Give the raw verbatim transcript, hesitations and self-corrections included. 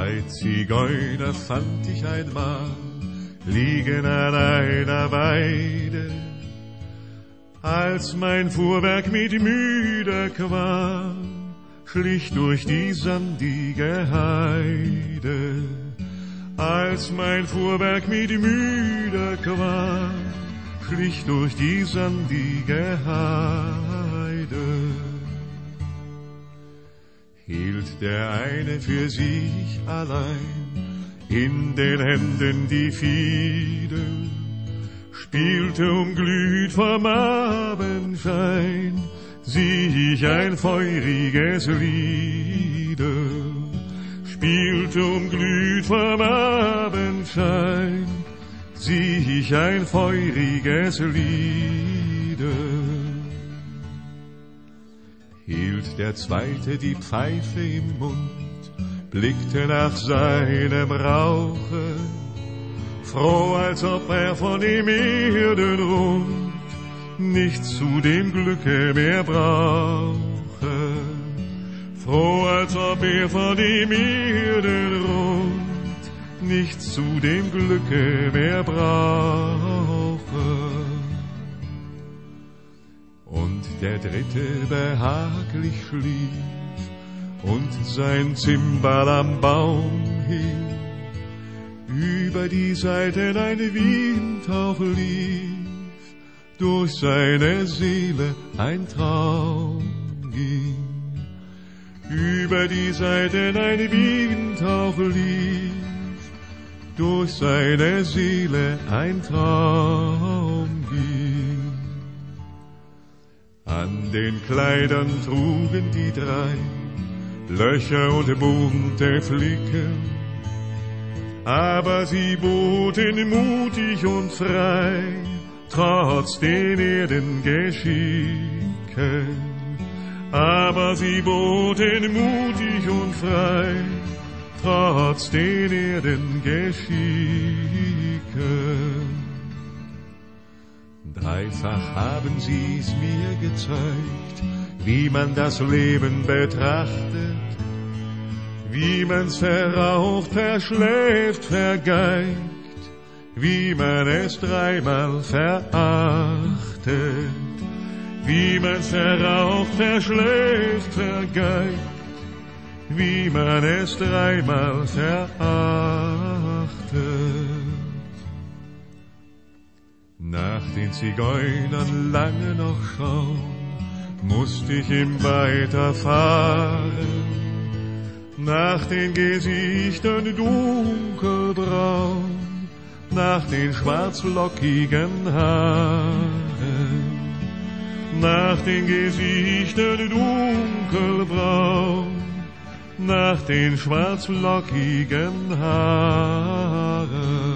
Drei Zigeuner fand ich einmal, liegen an einer Weide. Als mein Fuhrwerk mit müder Qual schlich durch die sandige Heide. Als mein Fuhrwerk mit müder Qual schlich durch die sandige Heide. Hielt der eine für sich allein in den Händen die Fiedel, spielte umglüht vom Abendschein, sieh ich ein feuriges Liedel, spielte umglüht vom Abendschein, sieh ich ein feuriges Liedel. Hielt der zweite die Pfeife im Mund, blickte nach seinem Rauche, froh, als ob er von dem Erdenrund nicht zu dem Glücke mehr brauche. Froh, als ob er von dem Erdenrund nicht zu dem Glücke mehr brauche. Und der dritte behaglich schlief und sein Zimbal am Baum hing. Über die Seiten ein Windhauch lief, durch seine Seele ein Traum ging. Über die Seiten ein Windhauch lief, durch seine Seele ein Traum ging. An den Kleidern trugen die drei Löcher und bunte Flicken, aber sie boten mutig und frei, trotz den Erdengeschicken. Aber sie boten mutig und frei, trotz den Erdengeschicken. Dreifach haben sie's mir gezeigt, wie man das Leben betrachtet, wie man's verraucht, verschläft, vergeigt, wie man es dreimal verachtet, wie man's verraucht, verschläft, vergeigt, wie man es dreimal verachtet. Nach den Zigeunern lange noch schauen, musste ich im Weiterfahren, nach den Gesichtern dunkelbraun, nach den schwarzlockigen Haaren, nach den Gesichtern dunkelbraun, nach den schwarzlockigen Haaren.